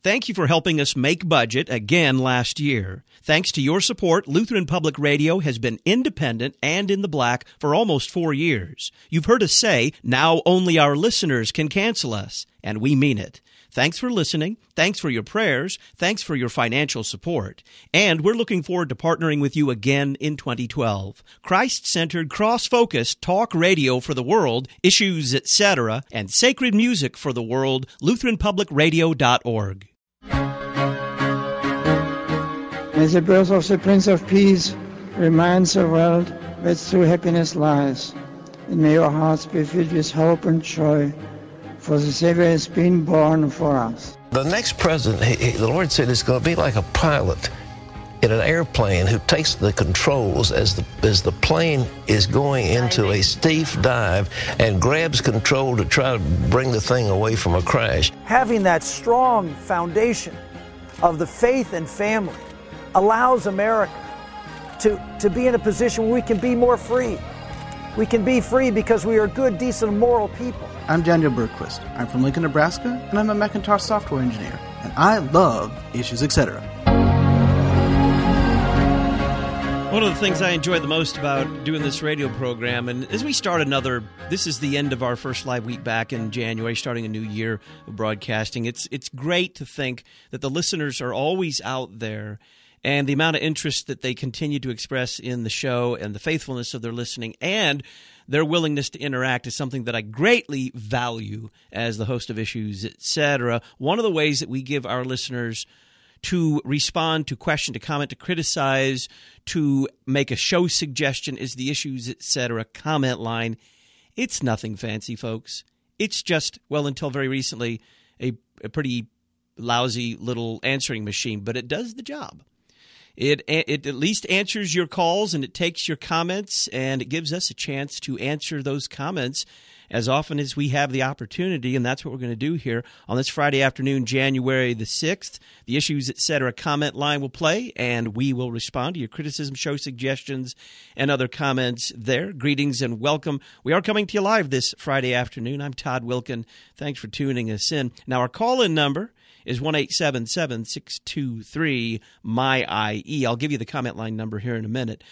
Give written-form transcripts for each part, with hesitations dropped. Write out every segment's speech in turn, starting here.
Thank you for helping us make budget again last year. Thanks to your support, Lutheran Public Radio has been independent and in the black for almost 4 years. You've heard us say, now only our listeners can cancel us, and we mean it. Thanks for listening. Thanks for your prayers. Thanks for your financial support. And we're looking forward to partnering with you again in 2012. Christ-centered, cross-focused talk radio for the world, issues, etc., and sacred music for the world, LutheranPublicRadio.org. May the birth of the Prince of Peace remind the world where true happiness lies. And may your hearts be filled with hope and joy, for the Savior has been born for us. The next president, the Lord said, is going to be like a pilot in an airplane who takes the controls as the plane is going into a steep dive and grabs control to try to bring the thing away from a crash. Having that strong foundation of the faith and family allows America to be in a position where we can be more free. We can be free because we are good, decent, moral people. I'm Daniel Bergquist. I'm from Lincoln, Nebraska, and I'm a Macintosh software engineer. And I love Issues, Etc. One of the things I enjoy the most about doing this radio program, and as we start this is the end of our first live week back in January, starting a new year of broadcasting. It's great to think that the listeners are always out there, and the amount of interest that they continue to express in the show and the faithfulness of their listening and their willingness to interact is something that I greatly value as the host of Issues, Etc. One of the ways that we give our listeners to respond, to question, to comment, to criticize, to make a show suggestion is the Issues, Etc. comment line. It's nothing fancy, folks. It's just, well, until very recently, a pretty lousy little answering machine, but it does the job. It at least answers your calls, and it takes your comments, and it gives us a chance to answer those comments as often as we have the opportunity, and that's what we're going to do here on this Friday afternoon, January the 6th. The Issues, Etc. comment line will play, and we will respond to your criticism, show suggestions, and other comments there. Greetings and welcome. We are coming to you live this Friday afternoon. I'm Todd Wilkin. Thanks for tuning us in. Now, our call-in number is 1-877-623-MY-IE. I'll give you the comment line number here in a minute.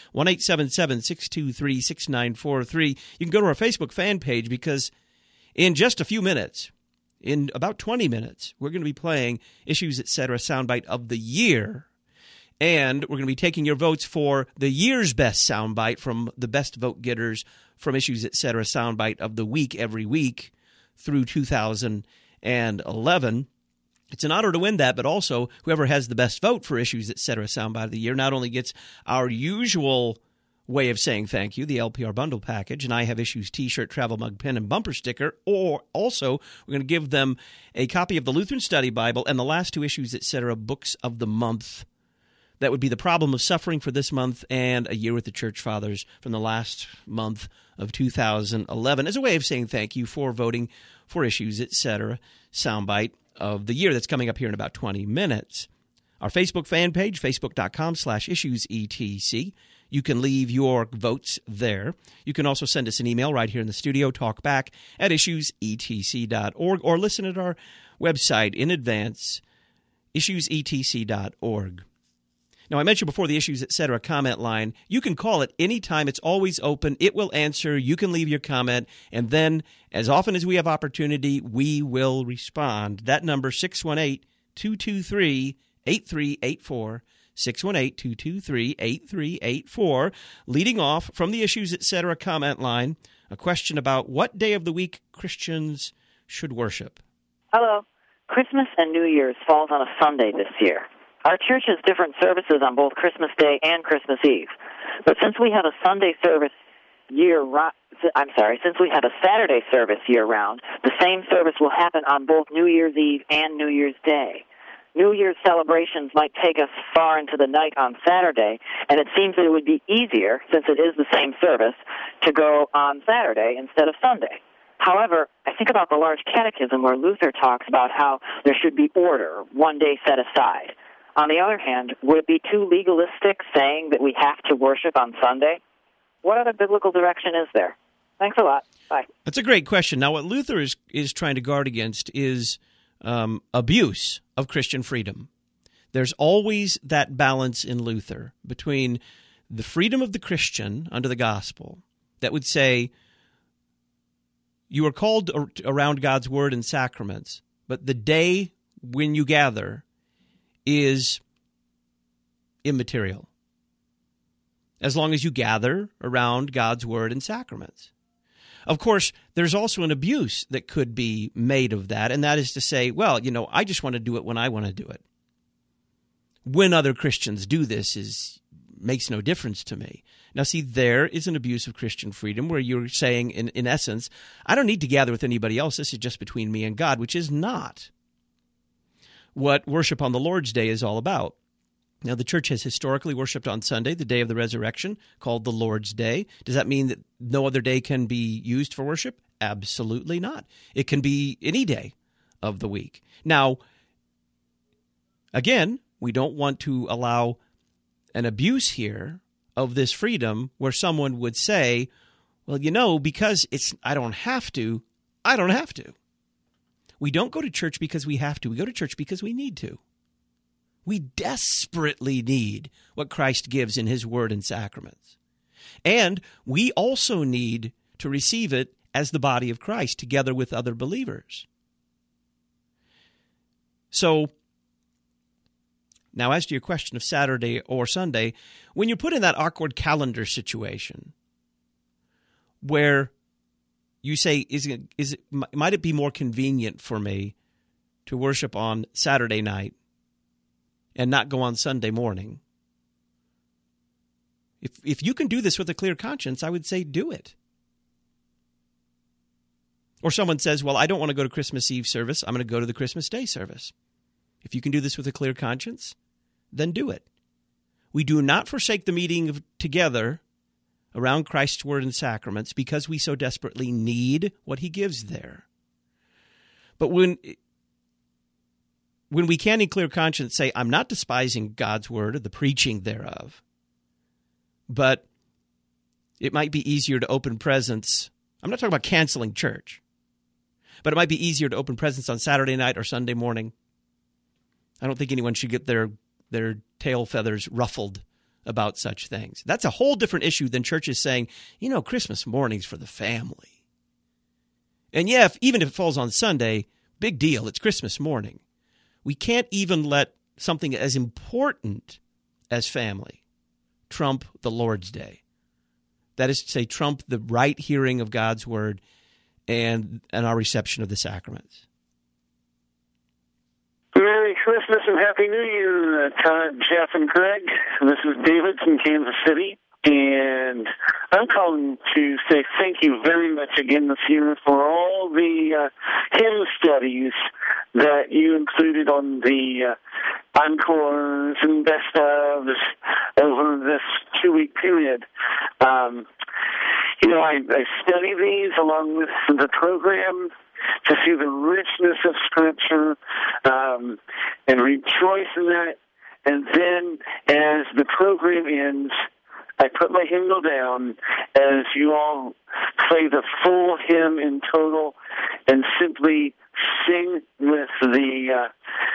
1-877-623-6943. You can go to our Facebook fan page because in just a few minutes, in about 20 minutes, we're going to be playing Issues, Etc. Soundbite of the Year. And we're going to be taking your votes for the year's best soundbite from the best vote getters from Issues, Etc. Soundbite of the Week every week through 2011. It's an honor to win that, but also whoever has the best vote for Issues, Etc. Soundbite of the Year not only gets our usual way of saying thank you, the LPR bundle package, and I have Issues t-shirt, travel mug, pen, and bumper sticker, or also we're going to give them a copy of the Lutheran Study Bible and the last two Issues, Etc. books of the month. That would be The Problem of Suffering for this month and A Year with the Church Fathers from the last month of 2011 as a way of saying thank you for voting for Issues, Etc. Soundbite of the Year that's coming up here in about 20 minutes. Our Facebook fan page, facebook.com/issuesetc. You can leave your votes there. You can also send us an email right here in the studio, talkback@issuesetc.org, or listen at our website in advance, issuesetc.org. Now, I mentioned before the Issues, Etc. comment line. You can call it anytime. It's always open. It will answer. You can leave your comment. And then, as often as we have opportunity, we will respond. That number, 618-223-8384. 618-223-8384. Leading off from the Issues, Etc. comment line, a question about what day of the week Christians should worship. Hello. Christmas and New Year's falls on a Sunday this year. Our church has different services on both Christmas Day and Christmas Eve. But since we have a Sunday service since we have a Saturday service year-round, the same service will happen on both New Year's Eve and New Year's Day. New Year's celebrations might take us far into the night on Saturday, and it seems that it would be easier, since it is the same service, to go on Saturday instead of Sunday. However, I think about the Large Catechism where Luther talks about how there should be order, one day set aside. On the other hand, would it be too legalistic saying that we have to worship on Sunday? What other biblical direction is there? Thanks a lot. Bye. That's a great question. Now, what Luther is trying to guard against is abuse of Christian freedom. There's always that balance in Luther between the freedom of the Christian under the gospel that would say, you are called around God's word and sacraments, but the day when you gather is immaterial, as long as you gather around God's word and sacraments. Of course, there's also an abuse that could be made of that, and that is to say, well, I just want to do it when I want to do it. When other Christians do this makes no difference to me. Now, see, there is an abuse of Christian freedom where you're saying, in essence, I don't need to gather with anybody else. This is just between me and God, which is not what worship on the Lord's Day is all about. Now, the church has historically worshipped on Sunday, the day of the resurrection, called the Lord's Day. Does that mean that no other day can be used for worship? Absolutely not. It can be any day of the week. Now, again, we don't want to allow an abuse here of this freedom where someone would say, well, because I don't have to. We don't go to church because we have to. We go to church because we need to. We desperately need what Christ gives in his word and sacraments. And we also need to receive it as the body of Christ together with other believers. So, now as to your question of Saturday or Sunday, when you're put in that awkward calendar situation where you say, might it be more convenient for me to worship on Saturday night and not go on Sunday morning? If you can do this with a clear conscience, I would say do it. Or someone says, well, I don't want to go to Christmas Eve service. I'm going to go to the Christmas Day service. If you can do this with a clear conscience, then do it. We do not forsake the meeting together around Christ's word and sacraments because we so desperately need what he gives there. But when we can in clear conscience say, I'm not despising God's word or the preaching thereof, but it might be easier to open presents. I'm not talking about canceling church, but it might be easier to open presents on Saturday night or Sunday morning. I don't think anyone should get their tail feathers ruffled about such things. That's a whole different issue than churches saying, Christmas morning's for the family. And yeah, even if it falls on Sunday, big deal, it's Christmas morning. We can't even let something as important as family trump the Lord's Day. That is to say, trump the right hearing of God's word and our reception of the sacraments. Merry Christmas and Happy New Year, Todd, Jeff, and Craig. This is David from Kansas City, and I'm calling to say thank you very much again this year for all the hymn studies that you included on the encores and best ofs over this 2-week period. I study these along with the program to see the richness of Scripture and rejoice in that. And then as the program ends, I put my hymnal down as you all play the full hymn in total and simply sing with the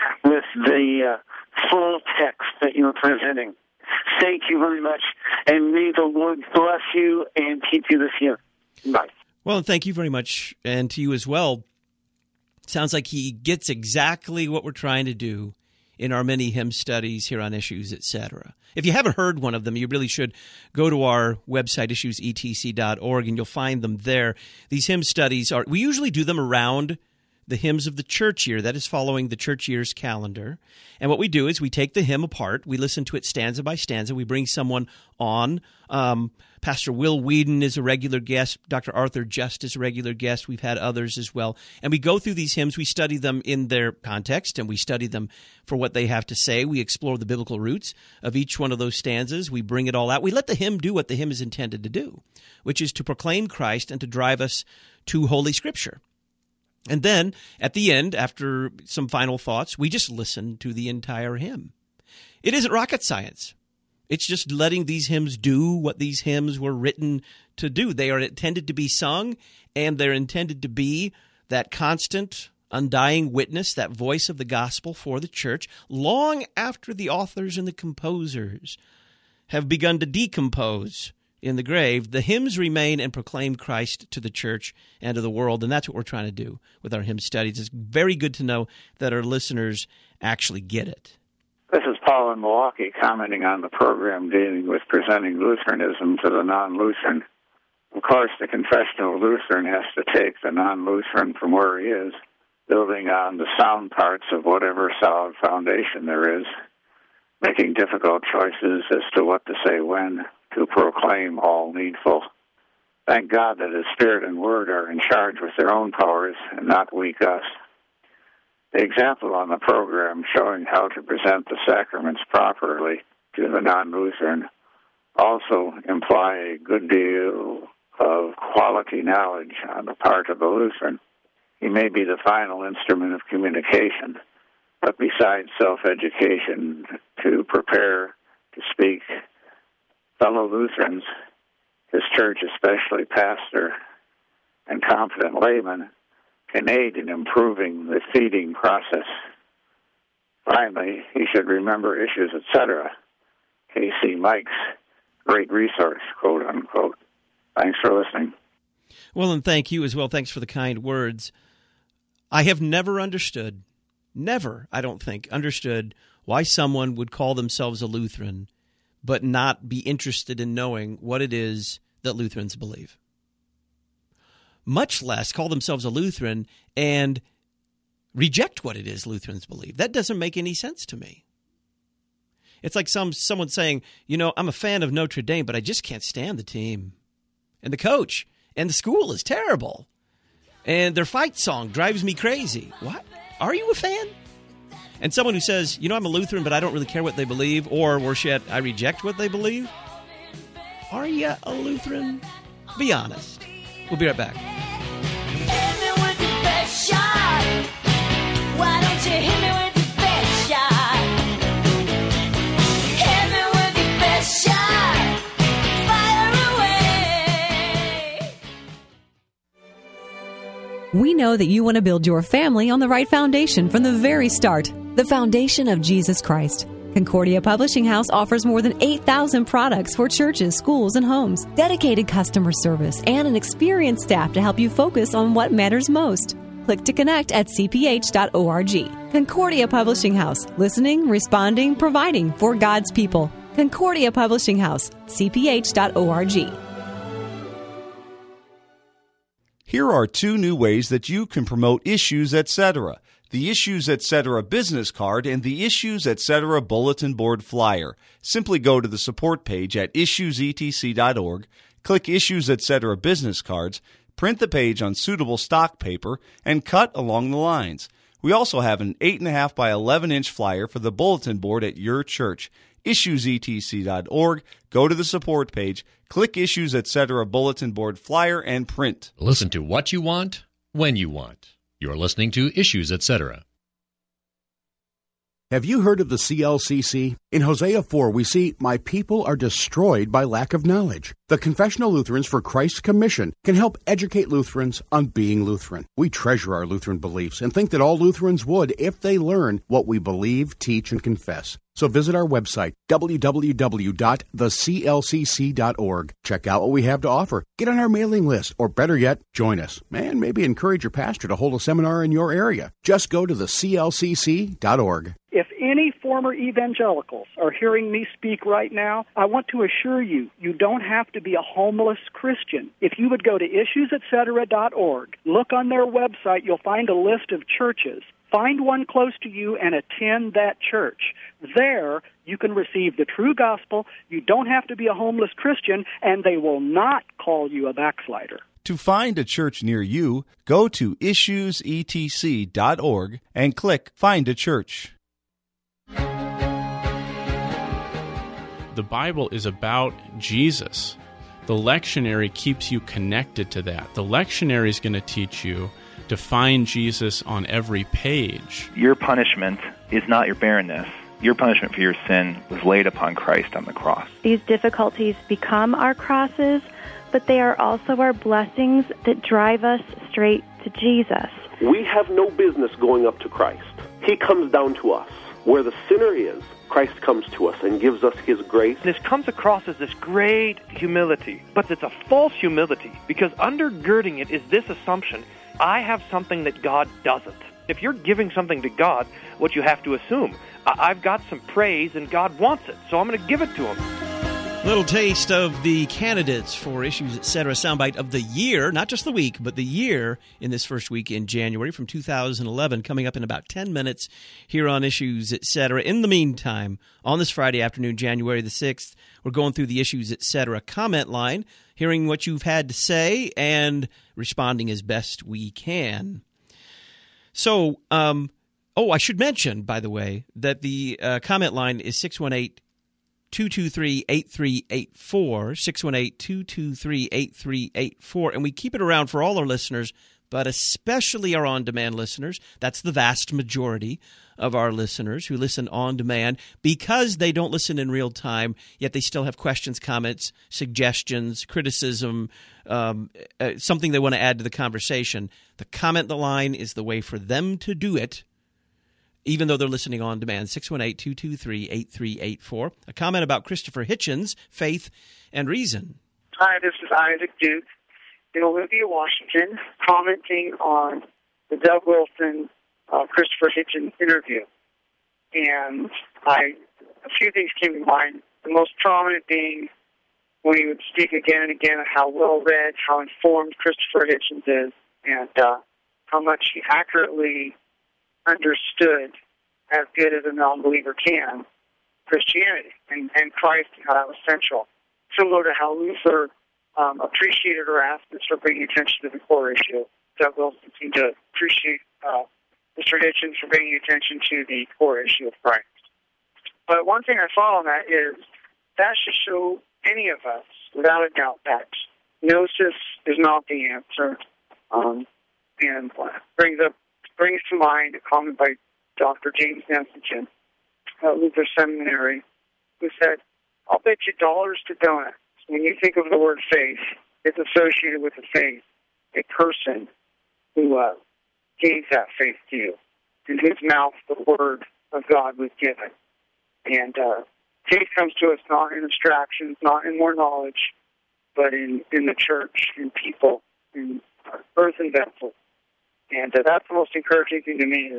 full text that you're presenting. Thank you very much, and may the Lord bless you and keep you this year. Bye. Well, and thank you very much, and to you as well. Sounds like he gets exactly what we're trying to do in our many hymn studies here on Issues, etc. If you haven't heard one of them, you really should go to our website, issuesetc.org, and you'll find them there. These hymn studies we usually do them around the hymns of the church year, that is following the church year's calendar. And what we do is we take the hymn apart, we listen to it stanza by stanza, we bring someone on. Pastor Will Whedon is a regular guest, Dr. Arthur Just is a regular guest, we've had others as well. And we go through these hymns, we study them in their context, and we study them for what they have to say. We explore the biblical roots of each one of those stanzas, we bring it all out. We let the hymn do what the hymn is intended to do, which is to proclaim Christ and to drive us to Holy Scripture. And then, at the end, after some final thoughts, we just listen to the entire hymn. It isn't rocket science. It's just letting these hymns do what these hymns were written to do. They are intended to be sung, and they're intended to be that constant undying witness, that voice of the gospel for the church, long after the authors and the composers have begun to decompose in the grave. The hymns remain and proclaim Christ to the church and to the world, and that's what we're trying to do with our hymn studies. It's very good to know that our listeners actually get it. This is Paul in Milwaukee commenting on the program dealing with presenting Lutheranism to the non-Lutheran. Of course, the confessional Lutheran has to take the non-Lutheran from where he is, building on the sound parts of whatever solid foundation there is, making difficult choices as to what to say when to proclaim all needful. Thank God that His Spirit and Word are in charge with their own powers and not weak us. The example on the program showing how to present the sacraments properly to the non-Lutheran also imply a good deal of quality knowledge on the part of the Lutheran. He may be the final instrument of communication, but besides self-education to prepare to speak, fellow Lutherans, his church, especially pastor and competent laymen, can aid in improving the feeding process. Finally, he should remember Issues, etc., K.C. Mike's great resource, quote unquote. Thanks for listening. Well, and thank you as well. Thanks for the kind words. I have never understood, I don't think, understood why someone would call themselves a Lutheran but not be interested in knowing what it is that Lutherans believe. Much less call themselves a Lutheran and reject what it is Lutherans believe. That doesn't make any sense to me. It's like someone saying, I'm a fan of Notre Dame, but I just can't stand the team. And the coach and the school is terrible. And their fight song drives me crazy. What? Are you a fan? And someone who says, I'm a Lutheran, but I don't really care what they believe, or worse yet, I reject what they believe. Are you a Lutheran? Be honest. We'll be right back. Hit me with the best shot. Why don't you hit me with the best shot? Hit me with the best shot. Fire away. We know that you want to build your family on the right foundation from the very start, the foundation of Jesus Christ. Concordia Publishing House offers more than 8,000 products for churches, schools, and homes, dedicated customer service, and an experienced staff to help you focus on what matters most. Click to connect at cph.org. Concordia Publishing House, listening, responding, providing for God's people. Concordia Publishing House, cph.org. Here are 2 new ways that you can promote Issues, Etc. The Issues, Etc. business card and the Issues, Etc. bulletin board flyer. Simply go to the support page at issuesetc.org, click Issues, Etc. business cards, print the page on suitable stock paper, and cut along the lines. We also have an 8.5 by 11-inch flyer for the bulletin board at your church. issuesetc.org, go to the support page, click Issues, Etc. bulletin board flyer, and print. Listen to what you want, when you want. You're listening to Issues, Etc. Have you heard of the CLCC? In Hosea 4, we see, "My people are destroyed by lack of knowledge." The Confessional Lutherans for Christ's Commission can help educate Lutherans on being Lutheran. We treasure our Lutheran beliefs and think that all Lutherans would if they learn what we believe, teach, and confess. So visit our website, www.theclcc.org. Check out what we have to offer. Get on our mailing list, or better yet, join us. And maybe encourage your pastor to hold a seminar in your area. Just go to theclcc.org. If any former evangelicals are hearing me speak right now, I want to assure you, you don't have to be a homeless Christian. If you would go to issuesetc.org, look on their website, you'll find a list of churches. Find one close to you and attend that church. There, you can receive the true gospel. You don't have to be a homeless Christian, and they will not call you a backslider. To find a church near you, go to issuesetc.org and click Find a Church. The Bible is about Jesus. The lectionary keeps you connected to that. The lectionary is going to teach you to find Jesus on every page. Your punishment is not your barrenness. Your punishment for your sin was laid upon Christ on the cross. These difficulties become our crosses, but they are also our blessings that drive us straight to Jesus. We have no business going up to Christ. He comes down to us. Where the sinner is, Christ comes to us and gives us His grace. This comes across as this great humility, but it's a false humility, because undergirding it is this assumption: I have something that God doesn't. If you're giving something to God, what you have to assume, I've got some praise and God wants it, so I'm going to give it to Him. Little taste of the candidates for Issues Etc. soundbite of the year, not just the week, but the year in this first week in January from 2011, coming up in about 10 minutes here on Issues Etc. In the meantime, on this Friday afternoon, January the 6th, we're going through the Issues Etc. comment line, hearing what you've had to say and responding as best we can. So, I should mention, by the way, that the comment line is 618-223-8384, 618-223-8384, and we keep it around for all our listeners, but especially our on-demand listeners. That's the vast majority of our listeners who listen on demand because they don't listen in real time, yet they still have questions, comments, suggestions, criticism, something they want to add to the conversation. The comment line is the way for them to do it, even though they're listening on demand. 618-223-8384. A comment about Christopher Hitchens, Faith and Reason. Hi, this is Isaac Duke in Olympia, Washington, commenting on the Doug Wilson, Christopher Hitchens interview. And a few things came to mind. The most prominent being when he would speak again and again of how well-read, how informed Christopher Hitchens is, and how much he accurately understood, as good as a non-believer can, Christianity and Christ and how that was central. Similar to how Luther appreciated Erasmus for bringing attention to the core issue. Doug Wilson seemed to appreciate Mr. Hitchens for bringing attention to the core issue of Christ. But one thing I saw on that is that should show any of us, without a doubt, that gnosis is not the answer, and brings to mind a comment by Dr. James Nesbitt at Luther Seminary, who said, "I'll bet you dollars to donuts, when you think of the word faith, it's associated with a faith, a person who gave that faith to you, in whose mouth the word of God was given." And faith comes to us not in abstractions, not in more knowledge, but in the church, in people, in earthen vessels. And that's the most encouraging thing to me. Is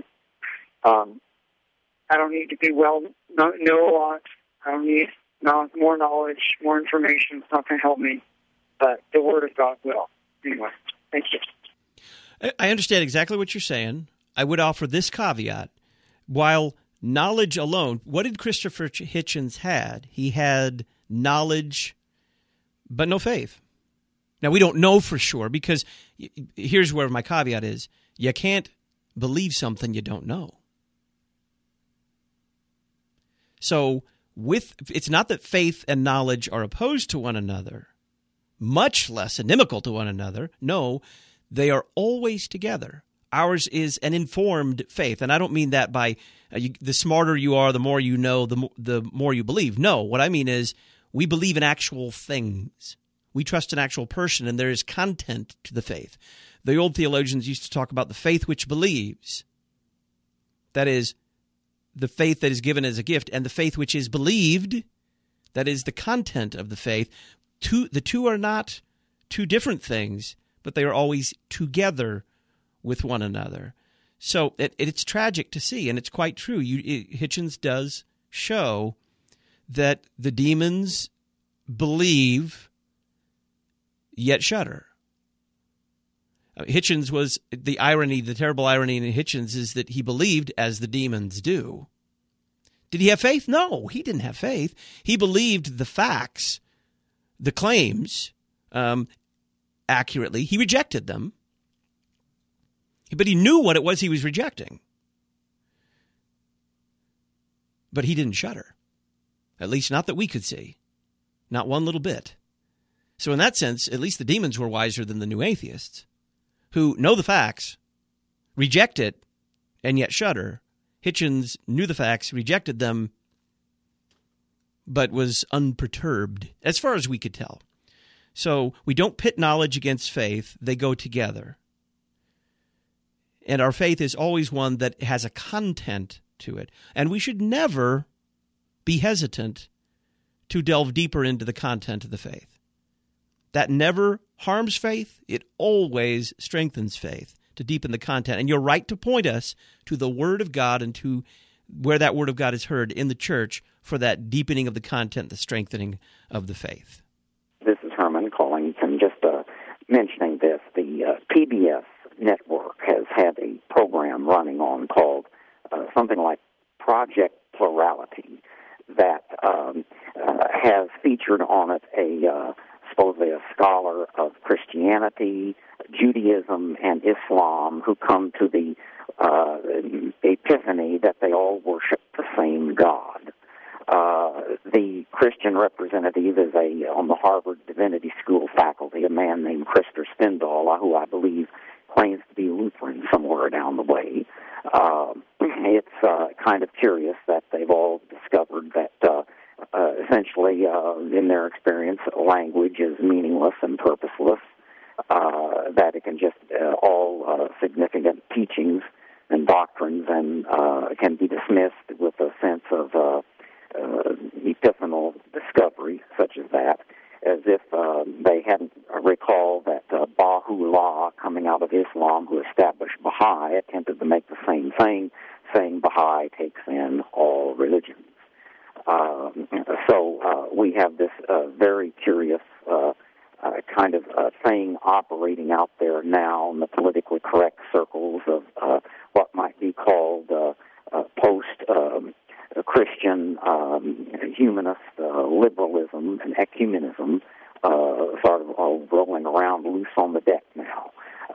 I don't need to be know a lot. I don't need more knowledge, more information. It's not going to help me, but the Word of God will. Anyway, thank you. I understand exactly what you're saying. I would offer this caveat. While knowledge alone, what did Christopher Hitchens had? He had knowledge, but no faith. Now, we don't know for sure, because here's where my caveat is. You can't believe something you don't know. So it's not that faith and knowledge are opposed to one another, much less inimical to one another. No, they are always together. Ours is an informed faith, and I don't mean that by the smarter you are, the more you know, the more you believe. No, what I mean is we believe in actual things. We trust an actual person, and there is content to the faith. The old theologians used to talk about the faith which believes. That is, the faith that is given as a gift, and the faith which is believed, that is the content of the faith. The two are not two different things, but they are always together with one another. So it's tragic to see, and it's quite true. Hitchens does show that the demons believe, yet shudder. Hitchens was the terrible irony in Hitchens is that he believed as the demons do. Did he have faith? No, he didn't have faith. He believed the facts, the claims, accurately. He rejected them, but he knew what it was he was rejecting. But he didn't shudder, at least not that we could see, not one little bit. So in that sense, at least the demons were wiser than the new atheists, who know the facts, reject it, and yet shudder. Hitchens knew the facts, rejected them, but was unperturbed, as far as we could tell. So we don't pit knowledge against faith. They go together. And our faith is always one that has a content to it. And we should never be hesitant to delve deeper into the content of the faith. That never harms faith. It always strengthens faith to deepen the content. And you're right to point us to the Word of God and to where that Word of God is heard in the church for that deepening of the content, the strengthening of the faith. This is Herman calling and just mentioning this. The PBS network has had a program running on called something like Project Plurality that has featured on it supposedly a scholar of Christianity, Judaism, and Islam who come to the epiphany that they all worship the same God. The Christian representative is on the Harvard Divinity School faculty, a man named Krister Stendahl, who I believe claims to be Lutheran somewhere down the way. It's kind of curious that they've all discovered that essentially, in their experience, language is meaningless and purposeless, that it can just all significant teachings and doctrines and can be dismissed with a sense of epiphanal discovery, such as that, as if they hadn't recalled that Baha'u'llah, coming out of Islam, who established Baha'i, attempted to make the same thing, saying Baha'i takes in all religions. So we have this very curious kind of thing operating out there now in the politically correct circles of what might be called post-Christian humanist liberalism and ecumenism, sort of rolling around loose on the deck now.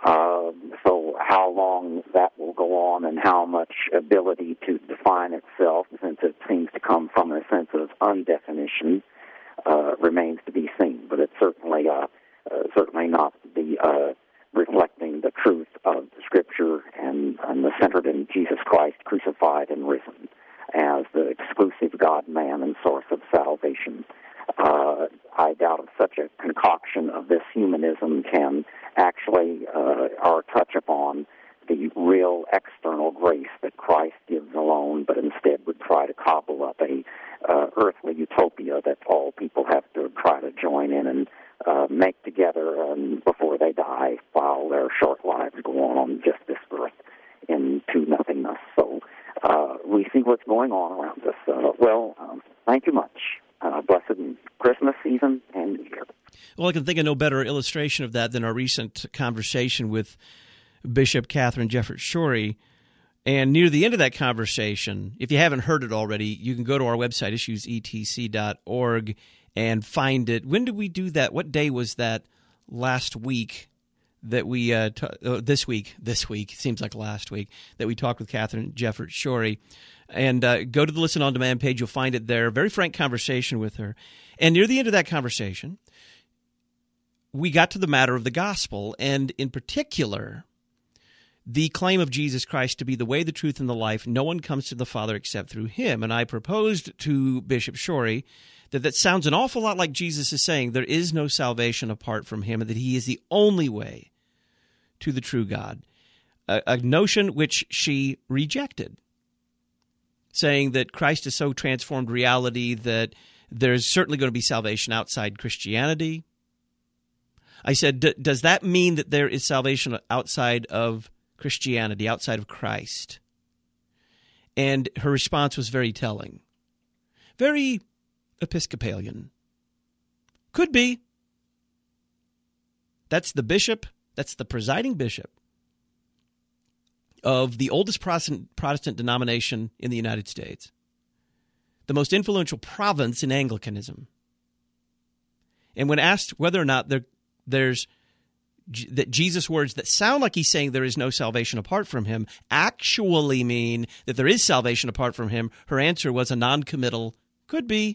So how long that will go on and how much ability to define itself, since it seems to come from a sense of undefinition, remains to be seen. But it's certainly not the reflecting the truth of the Scripture and centered in Jesus Christ crucified and risen as the exclusive God-man and source of salvation. I doubt if such a concoction of this humanism can actually or touch upon the real external grace that Christ gives alone, but instead would try to cobble up a earthly utopia that all people have to try to join in and make together before they die, while their short lives go on just this earth into nothingness. So we see what's going on around us. Thank you much. Blessed Christmas season and New Year. Well, I can think of no better illustration of that than our recent conversation with Bishop Catherine Jefferts Schori. And near the end of that conversation, if you haven't heard it already, you can go to our website, issuesetc.org, and find it. When did we do that? What day was that last week that we this week, it seems like last week, that we talked with Catherine Jefferts Schori. And go to the Listen On Demand page. You'll find it there. Very frank conversation with her. And near the end of that conversation, we got to the matter of the gospel, and in particular, the claim of Jesus Christ to be the way, the truth, and the life. No one comes to the Father except through him. And I proposed to Bishop Schori that sounds an awful lot like Jesus is saying there is no salvation apart from him, and that he is the only way to the true God. A notion which she rejected, saying that Christ has so transformed reality that there's certainly going to be salvation outside Christianity. I said, does that mean that there is salvation outside of Christianity, outside of Christ? And her response was very telling. Very Episcopalian. Could be. That's the bishop, that's the presiding bishop of the oldest Protestant denomination in the United States, the most influential province in Anglicanism. And when asked whether or not there's that Jesus' words that sound like he's saying there is no salvation apart from him actually mean that there is salvation apart from him, her answer was a non-committal, could be.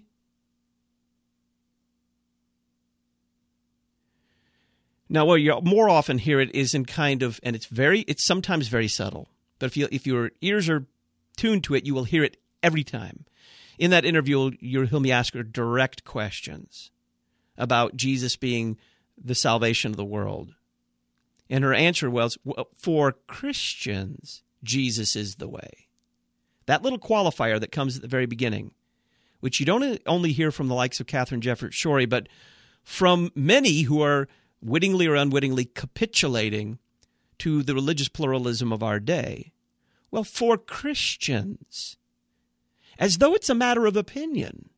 Now, where you more often hear it is in kind of, and it's sometimes very subtle, but if your ears are tuned to it, you will hear it every time. In that interview, you'll hear me ask her direct questions about Jesus being the salvation of the world. And her answer was, well, for Christians, Jesus is the way. That little qualifier that comes at the very beginning, which you don't only hear from the likes of Katharine Jefferts Schori, but from many who are wittingly or unwittingly capitulating to the religious pluralism of our day. Well, for Christians, as though it's a matter of opinion.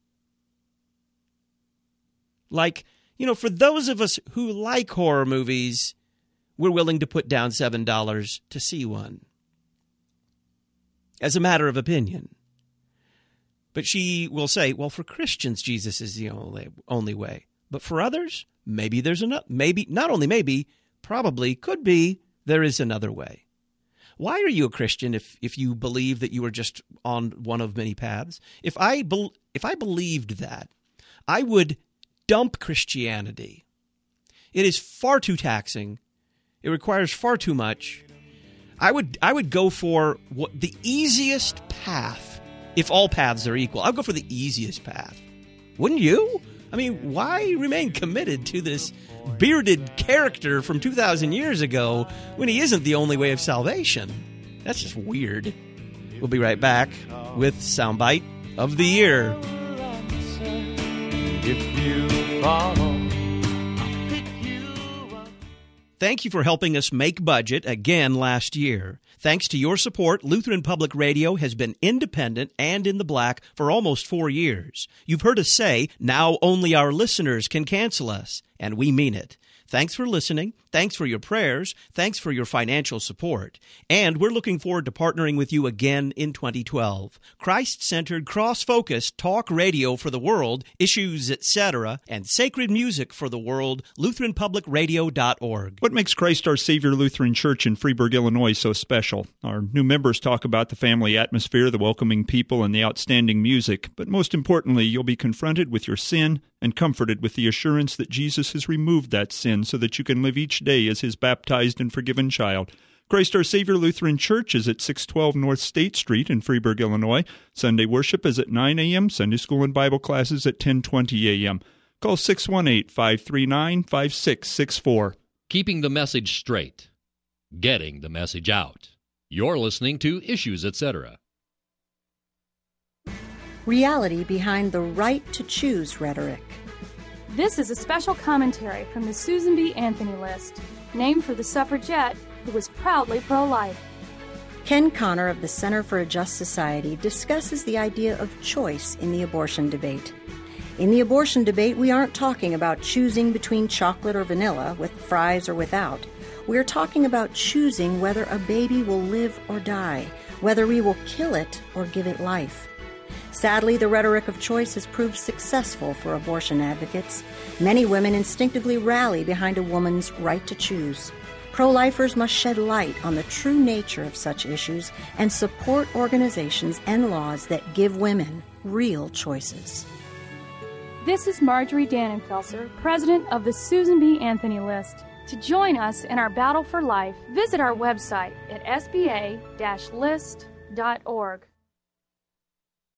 Like, for those of us who like horror movies, we're willing to put down $7 to see one. As a matter of opinion. But she will say, well, for Christians, Jesus is the only way. But for others, maybe there's another. Maybe, not only maybe, probably, could be, there is another way. Why are you a Christian if you believe that you are just on one of many paths? If I believed that, I would dump Christianity. It is far too taxing. It requires far too much. I would go for the easiest path. If all paths are equal, I'll go for the easiest path. Wouldn't you? I mean, why remain committed to this bearded character from 2,000 years ago when he isn't the only way of salvation? That's just weird. We'll be right back with Soundbite of the Year. If you follow. Thank you for helping us make budget again last year. Thanks to your support, Lutheran Public Radio has been independent and in the black for almost 4 years. You've heard us say, now only our listeners can cancel us, and we mean it. Thanks for listening. Thanks for your prayers. Thanks for your financial support. And we're looking forward to partnering with you again in 2012. Christ-centered, cross-focused talk radio for the world, issues, etc., and sacred music for the world, LutheranPublicRadio.org. What makes Christ Our Savior Lutheran Church in Freeburg, Illinois so special? Our new members talk about the family atmosphere, the welcoming people, and the outstanding music. But most importantly, you'll be confronted with your sin and comforted with the assurance that Jesus has removed that sin so that you can live each day as His baptized and forgiven child. Christ Our Savior Lutheran Church is at 612 North State Street in Freeburg, Illinois. Sunday worship is at 9 a.m., Sunday school and Bible classes at 10:20 a.m. Call 618-539-5664. Keeping the message straight. Getting the message out. You're listening to Issues, Etc. Reality behind the right to choose rhetoric. This is a special commentary from the Susan B. Anthony List, named for the suffragette who was proudly pro-life. Ken Connor of the Center for a Just Society discusses the idea of choice in the abortion debate. In the abortion debate, we aren't talking about choosing between chocolate or vanilla, with fries or without. We're talking about choosing whether a baby will live or die, whether we will kill it or give it life. Sadly, the rhetoric of choice has proved successful for abortion advocates. Many women instinctively rally behind a woman's right to choose. Pro-lifers must shed light on the true nature of such issues and support organizations and laws that give women real choices. This is Marjorie Dannenfelser, president of the Susan B. Anthony List. To join us in our battle for life, visit our website at sba-list.org.